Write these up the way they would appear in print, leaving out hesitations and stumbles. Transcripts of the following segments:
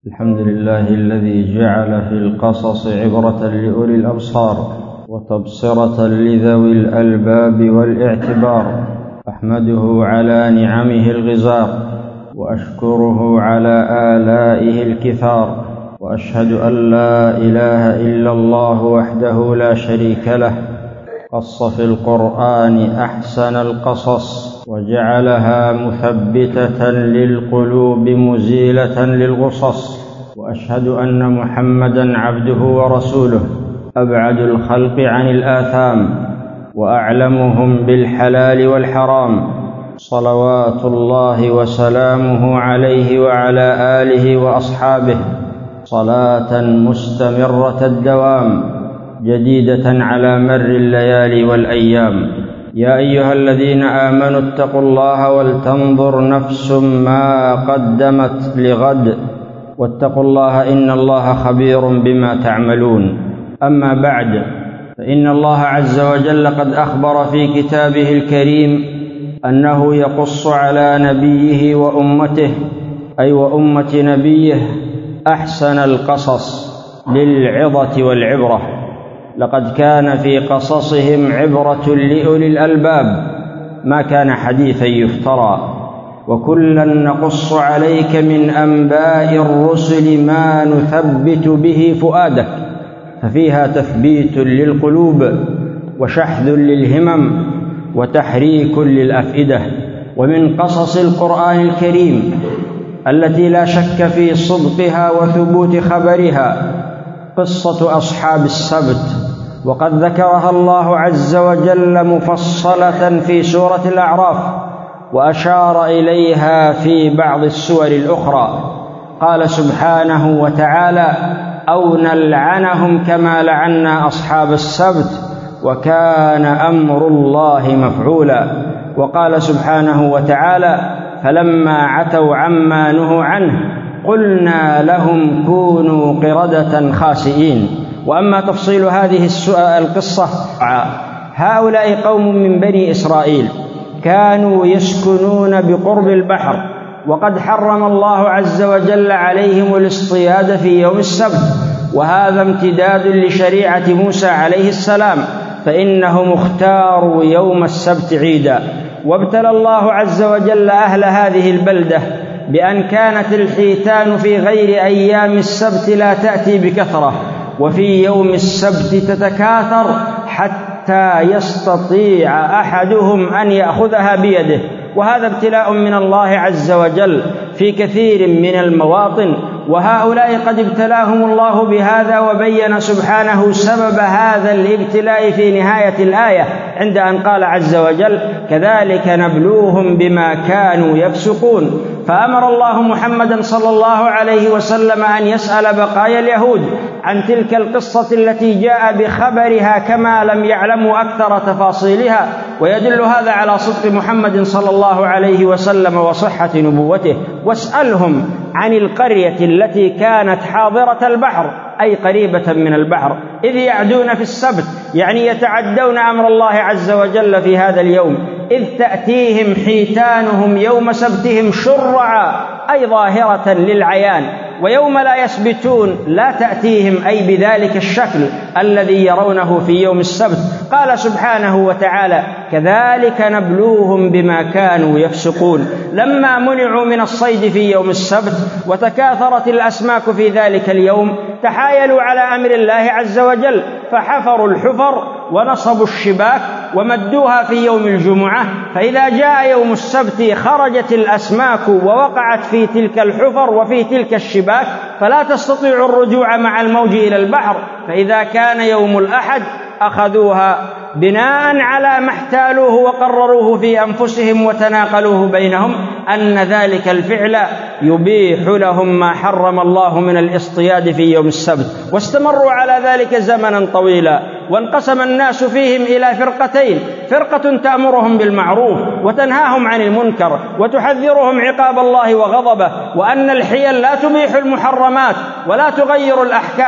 الحمد لله الذي جعل في القصص عبرة لأولي الأبصار وتبصرة لذوي الألباب والاعتبار. أحمده على نعمه الغزار وأشكره على آلائه الكثار، وأشهد أن لا إله إلا الله وحده لا شريك له، قص في القرآن أحسن القصص وجعلها مثبتة للقلوب مزيلة للغصص. وأشهد أن محمدًا عبده ورسوله، أبعد الخلق عن الآثام وأعلمهم بالحلال والحرام، صلوات الله وسلامه عليه وعلى آله وأصحابه، صلاة مستمرة الدوام جديدة على مر الليالي والأيام. يا أيها الذين آمنوا اتقوا الله ولتنظر نفس ما قدمت لغد، واتقوا الله إن الله خبير بما تعملون. أما بعد، فإن الله عز وجل قد أخبر في كتابه الكريم أنه يقص على نبيه وأمته، أي وأمة نبيه، أحسن القصص للعظة والعبرة. لقد كان في قصصهم عبرة لأولي الألباب، ما كان حديثا يفترى. وكلا نقص عليك من أنباء الرسل ما نثبت به فؤادك، ففيها تثبيت للقلوب وشحذ للهمم وتحريك للأفئدة. ومن قصص القرآن الكريم التي لا شك في صدقها وثبوت خبرها قصة أصحاب السبت، وقد ذكرها الله عز وجل مفصلة في سورة الأعراف، وأشار إليها في بعض السور الأخرى. قال سبحانه وتعالى: أو نلعنهم كما لعنا أصحاب السبت وكان أمر الله مفعولا. وقال سبحانه وتعالى: فلما عتوا عما نهوا عنه قلنا لهم كونوا قردة خاسئين. وأما تفصيل هذه القصة، هؤلاء قوم من بني إسرائيل كانوا يسكنون بقرب البحر، وقد حرم الله عز وجل عليهم الاصطياد في يوم السبت، وهذا امتداد لشريعة موسى عليه السلام، فإنهم اختاروا يوم السبت عيدا. وابتلى الله عز وجل أهل هذه البلدة بأن كانت الحيتان في غير أيام السبت لا تأتي بكثرة، وفي يوم السبت تتكاثر حتى يستطيع أحدهم أن يأخذها بيده. وهذا ابتلاء من الله عز وجل في كثير من المواطن، وهؤلاء قد ابتلاهم الله بهذا، وبين سبحانه سبب هذا الابتلاء في نهاية الآية عند أن قال عز وجل: كذلك نبلوهم بما كانوا يفسقون. فأمر الله محمدا صلى الله عليه وسلم أن يسأل بقايا اليهود عن تلك القصة التي جاء بخبرها كما لم يعلموا أكثر تفاصيلها، ويدل هذا على صدق محمد صلى الله عليه وسلم وصحة نبوته. واسألهم عن القرية التي كانت حاضرة البحر، أي قريبة من البحر، إذ يعدون في السبت، يعني يتعدون أمر الله عز وجل في هذا اليوم، إذ تأتيهم حيتانهم يوم سبتهم شرعا، أي ظاهرة للعيان، ويوم لا يسبتون لا تأتيهم، أي بذلك الشكل الذي يرونه في يوم السبت. قال سبحانه وتعالى: كذلك نبلوهم بما كانوا يفسقون. لما منعوا من الصيد في يوم السبت وتكاثرت الأسماك في ذلك اليوم، تحايلوا على أمر الله عز وجل، فحفروا الحفر ونصبوا الشباك ومدوها في يوم الجمعة، فإذا جاء يوم السبت خرجت الأسماك ووقعت في تلك الحفر وفي تلك الشباك، فلا تستطيع الرجوع مع الموج إلى البحر. فإذا كان يوم الأحد أخذوها بناء على ما احتالوه وقرروه في أنفسهم وتناقلوه بينهم أن ذلك الفعل يبيح لهم ما حرم الله من الاصطياد في يوم السبت، واستمروا على ذلك زمنا طويلا. وانقسم الناس فيهم إلى فرقتين: فرقة تأمرهم بالمعروف وتنهاهم عن المنكر وتحذرهم عقاب الله وغضبه، وأن الحيل لا تبيح المحرمات ولا تغير الأحكام،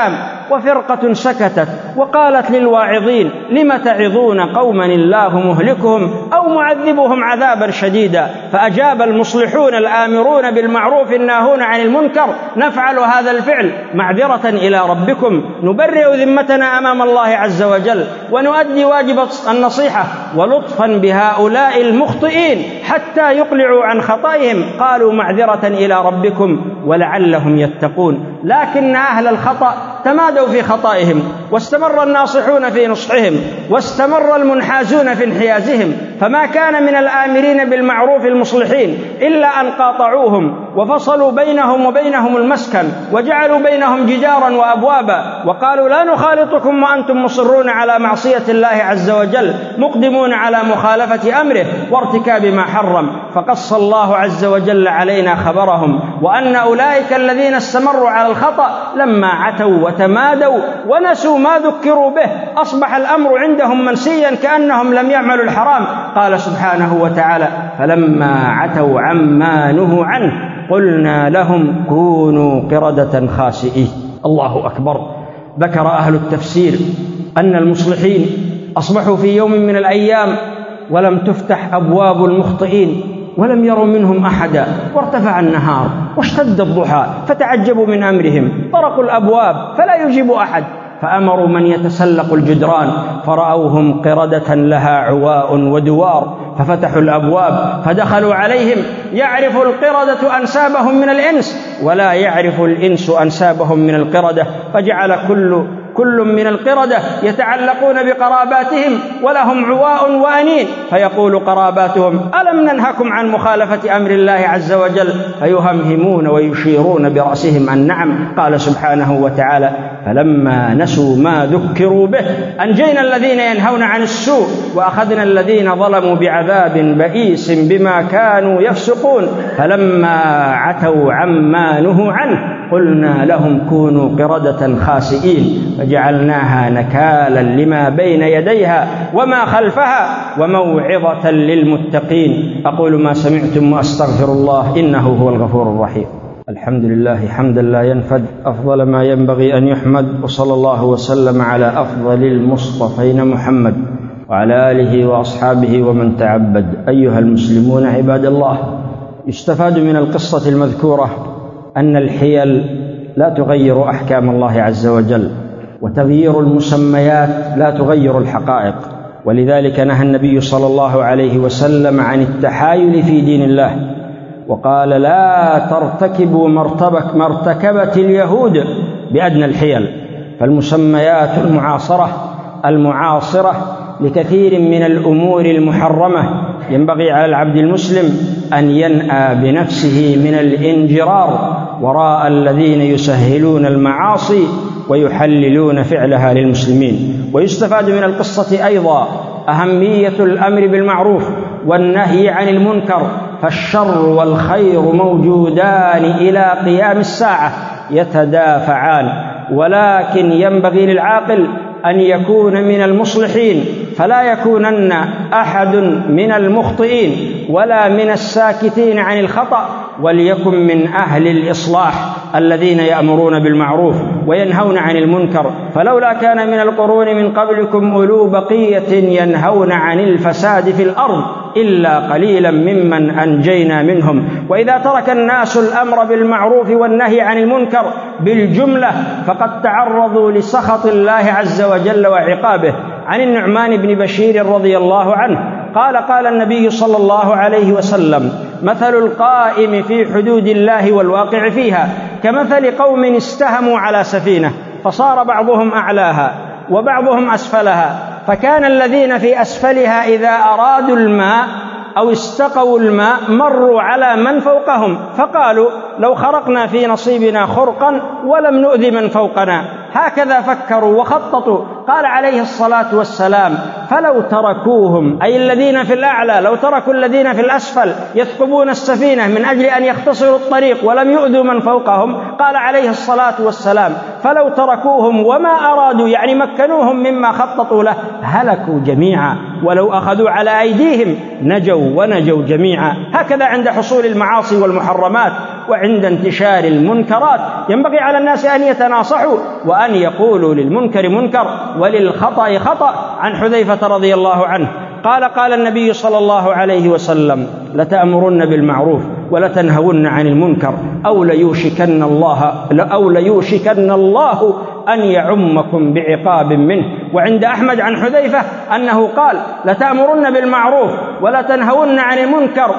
وفرقة سكتت وقالت للواعظين: لم تعظون قوما الله مهلكهم أو معذبهم عذابا شديدا؟ فأجاب المصلحون الآمرون بالمعروف الناهون عن المنكر: نفعل هذا الفعل معذرة إلى ربكم، نبرئ ذمتنا أمام الله عز وجل، ونؤدي واجب النصيحة ولطفا بهؤلاء المخطئين حتى يقلعوا عن خطئهم. قالوا: معذرة إلى ربكم ولعلهم يتقون. لكن أهل الخطأ تمادوا في خطئهم، واستمر الناصحون في نصحهم، واستمر المنحازون في انحيازهم، فما كان من الآمرين بالمعروف المصلحين إلا أن قاطعوهم وفصلوا بينهم وبينهم المسكن، وجعلوا بينهم جدارا وأبوابا، وقالوا: لا نخالطكم وأنتم مصرون على معصية الله عز وجل، مقدمون على مخالفة أمره وارتكاب ما حرم. فقص الله عز وجل علينا خبرهم، وأن أولئك الذين استمروا على الخطأ لما عتوا وتمادوا ونسوا ما ذكروا به أصبح الأمر عندهم منسيا كأنهم لم يعملوا الحرام. قال سبحانه وتعالى: فلما عتوا عما نهوا عنه قلنا لهم كونوا قردة خاسئين. الله أكبر. ذكر أهل التفسير أن المصلحين أصبحوا في يوم من الأيام ولم تفتح أبواب المخطئين ولم يروا منهم أحدا، وارتفع النهار واشتد الضحى فتعجبوا من أمرهم، طرقوا الأبواب فلا يجيب أحد، فأمروا من يتسلق الجدران فرأوهم قردة لها عواء ودوار، ففتحوا الأبواب فدخلوا عليهم. يعرف القردة أنسابهم من الإنس ولا يعرف الإنس أنسابهم من القردة، فجعل كل من القردة يتعلقون بقراباتهم ولهم عواء وأنين، فيقول قراباتهم: ألم ننهكم عن مخالفة أمر الله عز وجل؟ فيهمهمون ويشيرون برأسهم أن نعم. قال سبحانه وتعالى: فلما نسوا ما ذكروا به أنجينا الذين ينهون عن السوء وأخذنا الذين ظلموا بعذاب بئيس بما كانوا يفسقون. فلما عتوا عما نهوا عنه قلنا لهم كونوا قردة خاسئين فجعلناها نكالا لما بين يديها وما خلفها وموعظة للمتقين. أقول ما سمعتم وأستغفر الله إنه هو الغفور الرحيم. الحمد لله حمدا لا ينفد، أفضل ما ينبغي أن يحمد، وصلى الله وسلم على أفضل المصطفين محمد وعلى آله وأصحابه ومن تعبد. أيها المسلمون عباد الله، يستفاد من القصة المذكورة أن الحيل لا تغير أحكام الله عز وجل، وتغيير المسميات لا تغير الحقائق، ولذلك نهى النبي صلى الله عليه وسلم عن التحايل في دين الله، وقال: لا ترتكبوا ما ارتكبت اليهود بأدنى الحيل. فالمسميات المعاصرة لكثير من الأمور المحرمة ينبغي على العبد المسلم أن ينأى بنفسه من الانجرار وراء الذين يسهلون المعاصي ويحللون فعلها للمسلمين. ويستفاد من القصة أيضا أهمية الأمر بالمعروف والنهي عن المنكر، فالشر والخير موجودان إلى قيام الساعة يتدافعان، ولكن ينبغي للعاقل أن يكون من المصلحين، فلا يكونن أحد من المخطئين ولا من الساكتين عن الخطأ، وليكن من أهل الإصلاح الذين يأمرون بالمعروف وينهون عن المنكر. فلولا كان من القرون من قبلكم أولو بقية ينهون عن الفساد في الأرض إلا قليلا ممن أنجينا منهم. وإذا ترك الناس الأمر بالمعروف والنهي عن المنكر بالجملة فقد تعرضوا لسخط الله عز وجل وعقابه. عن النعمان بن بشير رضي الله عنه قال النبي صلى الله عليه وسلم: مثل القائم في حدود الله والواقع فيها كمثل قوم استهموا على سفينة فصار بعضهم أعلاها وبعضهم أسفلها، فكان الذين في أسفلها إذا أرادوا الماء أو استقوا الماء مروا على من فوقهم فقالوا: لو خرقنا في نصيبنا خرقا ولم نؤذ من فوقنا. هكذا فكروا وخططوا قال عليه الصلاة والسلام: فلو تركوهم، أي الذين في الأعلى، لو تركوا الذين في الأسفل يثقبون السفينة من أجل أن يختصروا الطريق ولم يؤذوا من فوقهم، قال عليه الصلاة والسلام: فلو تركوهم وما أرادوا، يعني مكنوهم مما خططوا له، هلكوا جميعا، ولو أخذوا على أيديهم نجوا جميعا. هكذا عند حصول المعاصي والمحرمات وعند انتشار المنكرات ينبغي على الناس أن يتناصحوا وأن يقولوا للمنكر منكر وللخطأ خطأ. عن حذيفة رضي الله عنه قال النبي صلى الله عليه وسلم: لتأمرن بالمعروف ولتنهون عن المنكر أو ليوشكن الله أن يعمكم بعقاب منه. وعند أحمد عن حذيفة أنه قال: لتأمرن بالمعروف ولتنهون عن المنكر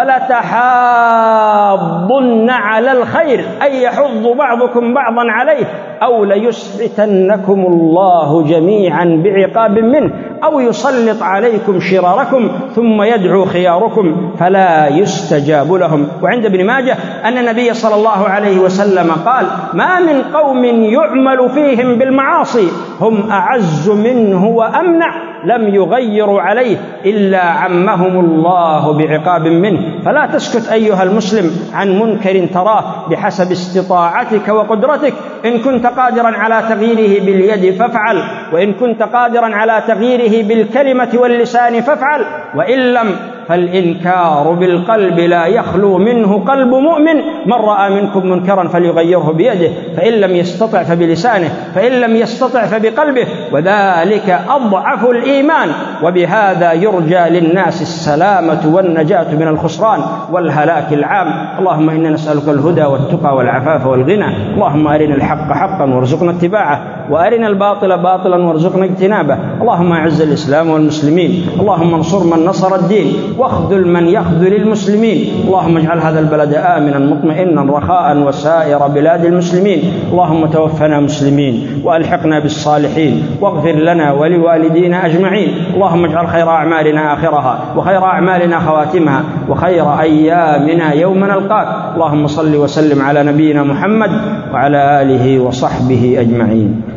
ولتحاضن على الخير، أي يحض بعضكم بعضا عليه، أو ليسلطنكم الله جميعا بعقاب منه، أو يسلط عليكم شراركم ثم يدعو خياركم فلا يستجاب لهم. وعند ابن ماجه أن النبي صلى الله عليه وسلم قال: ما من قوم يعمل فيهم بالمعاصي هم أعز منه وأمنع لم يغيروا عليه إلا عمهم الله بعقاب منه. فلا تسكت أيها المسلم عن منكر تراه بحسب استطاعتك وقدرتك. إن كنت قادرا على تغييره باليد فافعل، وإن كنت قادرا على تغييره بالكلمة واللسان فافعل، وإن لم فالإنكار بالقلب لا يخلو منه قلب مؤمن. من رأى منكم منكرا فليغيره بيده، فإن لم يستطع فبلسانه، فإن لم يستطع فبقلبه، وذلك أضعف الإيمان. وبهذا يرجى للناس السلامة والنجاة من الخسران والهلاك العام. اللهم إنا نسألك الهدى والتقى والعفاف والغنى. اللهم أرنا الحق حقا وارزقنا اتباعه، وأرنا الباطل باطلا وارزقنا اجتنابه. اللهم أعز الإسلام والمسلمين، اللهم انصر من نصر الدين، واخذل من يخذل المسلمين. اللهم اجعل هذا البلد آمنا مطمئنا رخاء وسائر بلاد المسلمين. اللهم توفنا مسلمين وألحقنا بالصالحين، واغفر لنا ولوالدينا أجمعين. اللهم اجعل خير أعمالنا آخرها، وخير أعمالنا خواتمها، وخير أيامنا يوم نلقاك. اللهم صل وسلم على نبينا محمد وعلى آله وصحبه أجمعين.